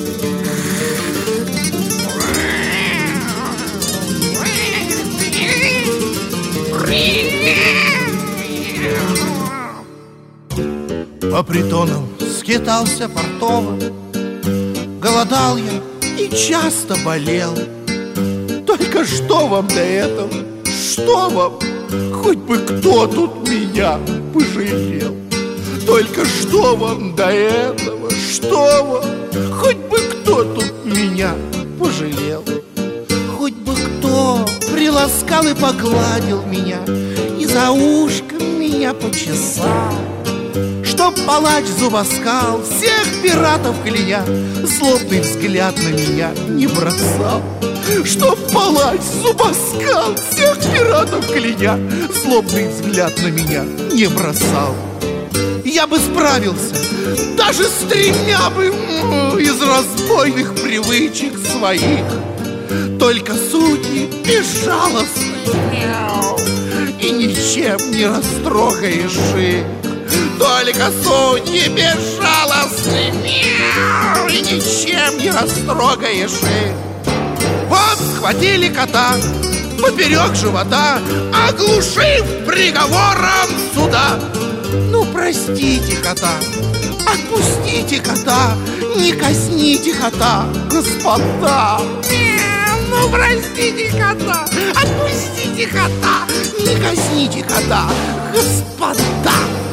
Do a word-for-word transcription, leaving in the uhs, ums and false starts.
По притонам скитался портово, голодал я и часто болел. Только что вам до этого? Что вам? Хоть бы кто тут меня пожалел. Только что вам до этого? Что вам? Хоть бы кто тут меня пожалел. Хоть бы кто приласкал и погладил меня, и за ушком меня почесал, чтоб палач зубоскал всех пиратов кляня, злобный взгляд на меня не бросал. Чтоб палач зубоскал всех пиратов кляня, злобный взгляд на меня не бросал. Я бы справился даже с тремя бы из разбойных привычек своих. Только судьи безжалостны, и ничем не растрогаешь их. Только судьи безжалостны, и ничем не растрогаешь их. Вот схватили кота поперек живота, оглушив приговором суда. Ну, простите кота, отпустите кота, не казните кота, господа. Ну, простите кота, отпустите кота, не казните кота, господа.